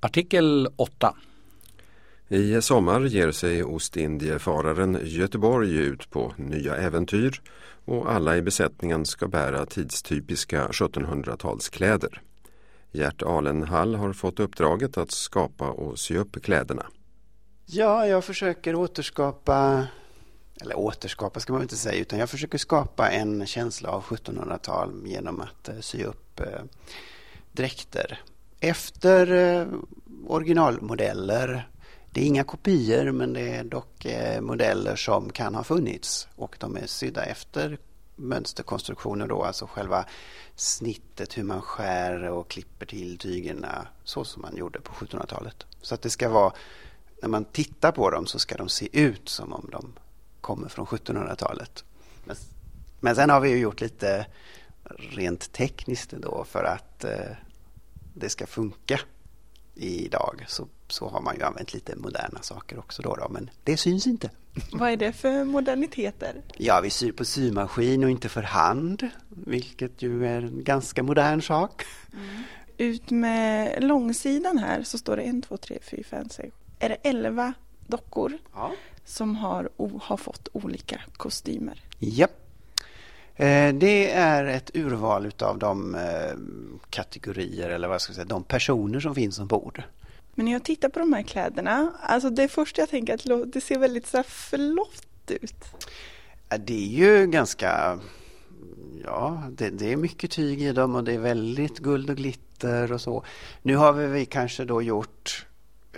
Artikel 8. I sommar ger sig ostindiefararen Göteborg ut på nya äventyr och alla i besättningen ska bära tidstypiska 1700-talskläder. Gert Alenhall har fått uppdraget att skapa och sy upp kläderna. Ja, jag försöker återskapa ska man inte säga, utan jag försöker skapa en känsla av 1700-tal genom att sy upp dräkter efter originalmodeller. Det är inga kopior, men det är dock modeller som kan ha funnits, och de är sydda efter mönsterkonstruktioner då, alltså själva snittet, hur man skär och klipper till tygerna så som man gjorde på 1700-talet. Så att det ska vara, när man tittar på dem så ska de se ut som om de kommer från 1700-talet. Men sen har vi ju gjort lite rent tekniskt då för att det ska funka idag. Så har man ju använt lite moderna saker också då, men det syns inte. Vad är det för moderniteter? Ja, vi syr på symaskin och inte för hand, vilket ju är en ganska modern sak. Mm. Ut med långsidan här så står det 1, 2, 3, 4, 5, 6. Är det 11 dockor som har fått olika kostymer? Ja. Det är ett urval av de kategorier, eller vad ska jag säga, de personer som finns ombord. Men när jag tittar på de här kläderna, alltså det första jag tänker att det ser väldigt så här flott ut. Det är ju ganska, det är mycket tyg i dem och det är väldigt guld och glitter och så. Nu har vi kanske då gjort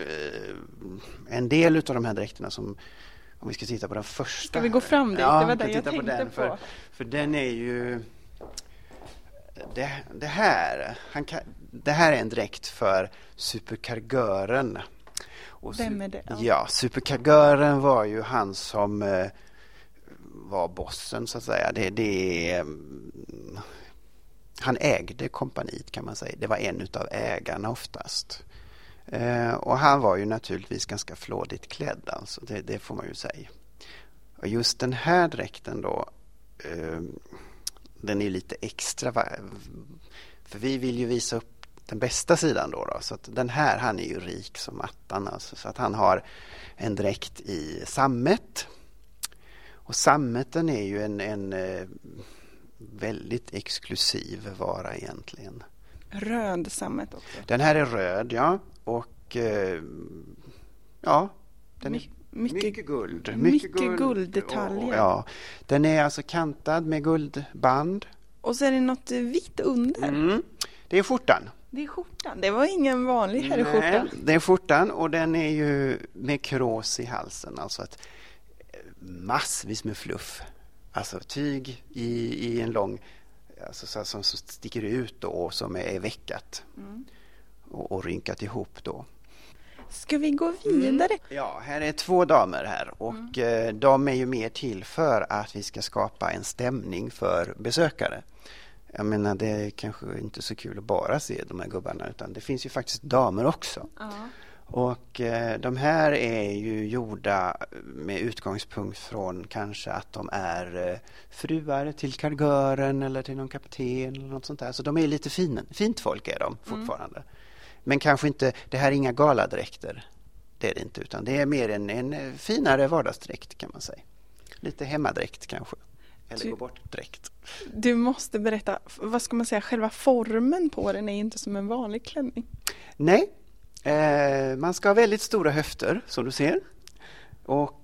en del av de här dräkterna som, om vi ska titta på den första. Ska vi gå fram dit? Ja, det var det jag tänkte på. För den är ju det här är en dräkt för superkargören. Vem är det? Ja, superkargören var ju han som var bossen så att säga. Han ägde kompaniet, kan man säga. Det var en utav ägarna oftast. Och han var ju naturligtvis ganska flådigt klädd, alltså. Det får man ju säga. Och just den här dräkten då, den är lite extra, för vi vill ju visa upp den bästa sidan då. Så att den här, han är ju rik som attan, alltså. Så att han har en dräkt i sammet. Och sammeten är ju en väldigt exklusiv vara egentligen. Röd sammet också. Den här är röd, ja. Och den är mycket guld. Mycket gulddetaljer. Ja, den är alltså kantad med guldband. Och så är det något vitt under. Det är skjortan. Det är skjortan. Det var ingen vanlig herrskjorta. Nej, det är skjortan, och den är ju med krås i halsen. Alltså massvis med fluff. Alltså tyg i en lång, alltså som sticker ut då, och som är veckat. Och rynkat ihop då. Ska vi gå vidare? Ja, här är 2 damer här, och de är ju mer till för att vi ska skapa en stämning för besökare. Jag menar, det är kanske inte så kul att bara se de här gubbarna, utan det finns ju faktiskt damer också. Och de här är ju gjorda med utgångspunkt från kanske att de är fruar till kargören eller till någon kapten eller något sånt där. Så de är lite fint folk är de fortfarande. Men kanske inte, det här är inga galadräkter, det är det inte, utan det är mer en finare vardagsdräkt, kan man säga. Lite hemmadräkt kanske, eller gå bort dräkt. Du måste berätta, vad ska man säga, själva formen på den är inte som en vanlig klänning. Nej, man ska ha väldigt stora höfter som du ser, och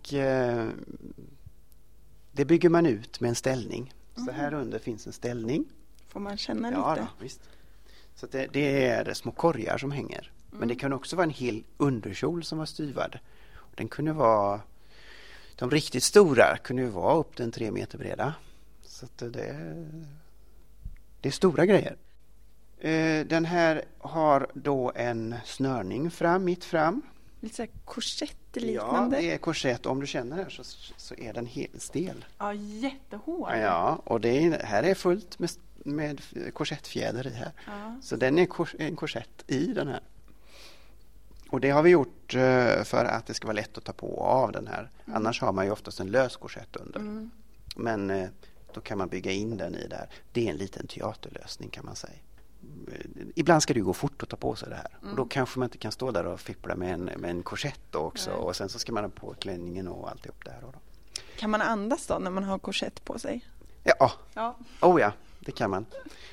det bygger man ut med en ställning. Så här under finns en ställning. Får man känna lite? Ja, visst. Så det är små korgar som hänger. Men det kan också vara en hel underkjol som var styvad. Den kunde vara, de riktigt stora kunde ju vara upp till 3 meter breda. Så att det är stora grejer. Den här har då en snörning mitt fram. Lite så här korsettliknande. Ja, det är korsett. Om du känner här så är den helt stel. Ja, jättehård. Ja, och här är fullt med korsettfjäder i här. Ja. Så den är en korsett i den här. Och det har vi gjort för att det ska vara lätt att ta på och av den här. Annars har man ju oftast en lös korsett under. Men då kan man bygga in den i där. Det är en liten teaterlösning, kan man säga. ibland ska det ju gå fort att ta på sig det här. Och då kanske man inte kan stå där och fippla med en korsett också. Nej. Och sen så ska man ha på klänningen och alltihop där. Då. Kan man andas då när man har korsett på sig? Ja. Ja, det kan man.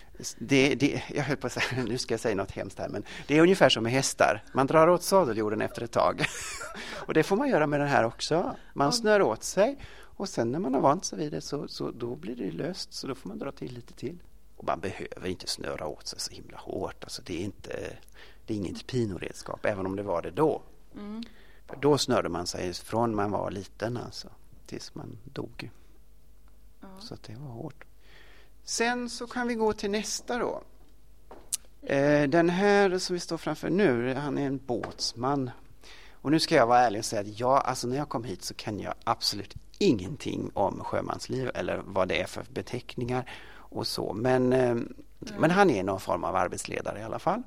Jag höll på att säga, nu ska jag säga något hemskt här, men det är ungefär som med hästar. Man drar åt sadeljorden efter ett tag. Och det får man göra med den här också. Man snör åt sig och sen när man har vant sig vid det så då blir det löst, så då får man dra till lite till. Och man behöver inte snöra åt sig så himla hårt. Alltså det är inget pinoredskap, även om det var det då. För då snörde man sig från man var liten alltså, tills man dog. Så det var hårt. Sen så kan vi gå till nästa då. Den här som vi står framför nu, han är en båtsman. Och nu ska jag vara ärlig och säga att när jag kom hit så kan jag absolut ingenting om sjömansliv eller vad det är för beteckningar och så. Men han är någon form av arbetsledare i alla fall.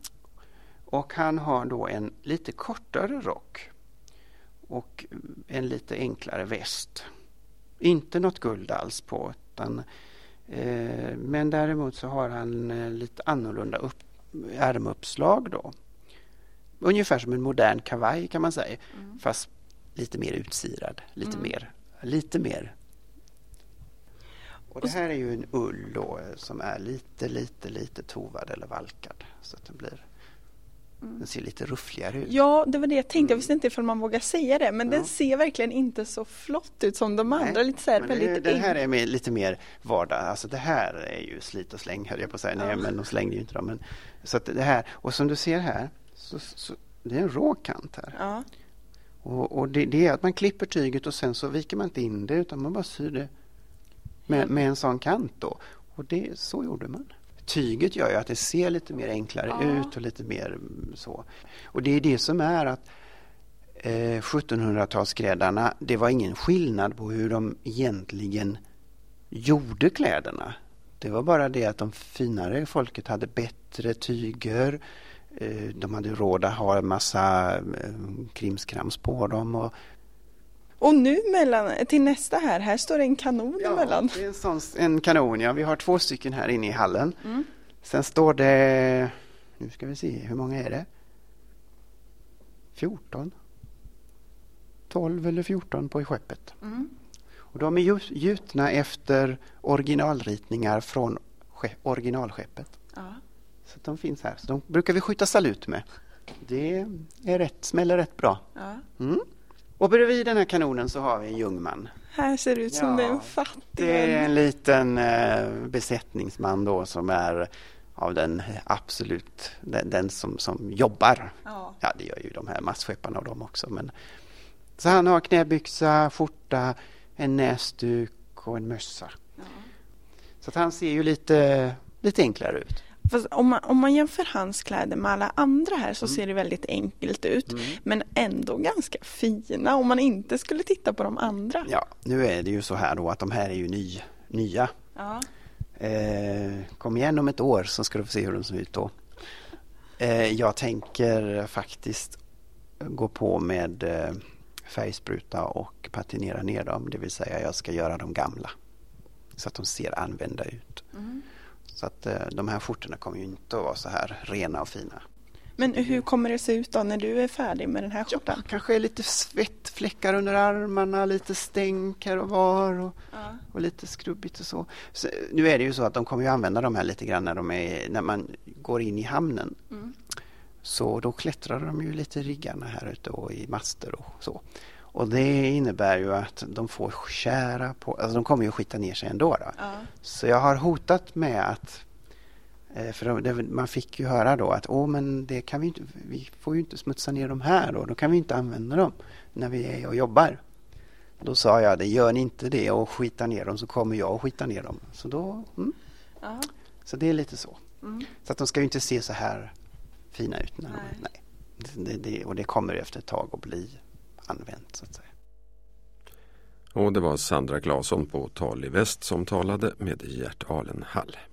Och han har då en lite kortare rock och en lite enklare väst. Inte något guld alls på, utan men däremot så har han lite annorlunda ärmuppslag då. Ungefär som en modern kavaj kan man säga. Fast lite mer utsirad. Lite mer. Och det här är ju en ull då, som är lite tovad eller valkad. Så att den ser lite ruffligare ut. Ja, det var det jag tänkte. Jag visste inte ifall man vågar säga det. Men den ser verkligen inte så flott ut som de andra. Lite så här, den här är lite mer vardag. Alltså det här är ju slit och släng, höll jag på att säga. Nej, men de slängde ju inte dem. Men, så att det här, och som du ser här, så det är en rå kant här. Ja. Och det är att man klipper tyget och sen så viker man inte in det, utan man bara syr det med en sån kant då. Och så gjorde man. Tyget gör ju att det ser lite mer enklare ut och lite mer så. Och det är det som är att 1700-talskläderna, det var ingen skillnad på hur de egentligen gjorde kläderna. Det var bara det att de finare folket hade bättre tyger. De hade råd att ha en massa krimskrams på dem. Och nu till nästa här står det en kanon emellan. Ja, det är en kanon. Ja. Vi har 2 stycken här inne i hallen. Sen står det, nu ska vi se, hur många är det? 14? 12 eller 14 på skeppet. Och de är gjutna efter originalritningar från originalskeppet. Så de finns här. Så de brukar vi skjuta salut med. Det är smäller rätt bra. Och bredvid den här kanonen så har vi en Ljungman. Här ser det ut som det är en fattig. Det är en liten besättningsman då som är av den absolut, den som jobbar. Ja, det gör ju de här massskepparna och de också. Men, så han har knäbyxa, skjorta, en näsduk och en mössa. Så att han ser ju lite enklare ut. Fast om man jämför hans kläder med alla andra här så ser det väldigt enkelt ut. Men ändå ganska fina om man inte skulle titta på de andra. Ja, nu är det ju så här då att de här är ju nya. Kom igen om ett år så ska du få se hur de ser ut då. Jag tänker faktiskt gå på med färgspruta och patinera ner dem. Det vill säga jag ska göra dem gamla. Så att de ser använda ut. Så att de här skjortorna kommer ju inte att vara så här rena och fina. Men hur kommer det se ut då när du är färdig med den här skjortan? Kanske lite svettfläckar under armarna, lite stänk här och var och lite skrubbigt och så. Nu är det ju så att de kommer ju använda de här lite grann när man går in i hamnen. Så då klättrar de ju lite riggarna här ute och i master och så. Och det innebär ju att de får kära på, alltså de kommer ju skita ner sig ändå då. Så jag har hotat med att, för man fick ju höra då att men det kan vi får ju inte smutsa ner dem här då kan vi inte använda dem när vi är och jobbar. Då sa jag, det gör ni inte det och skita ner dem så kommer jag och skita ner dem. Så då, så det är lite så. Så att de ska ju inte se så här fina ut. Nej. Och det kommer efter ett tag att bli använt så att säga. Och det var Sandra Claesson på Tal i Väst som talade med Gert Alenhall.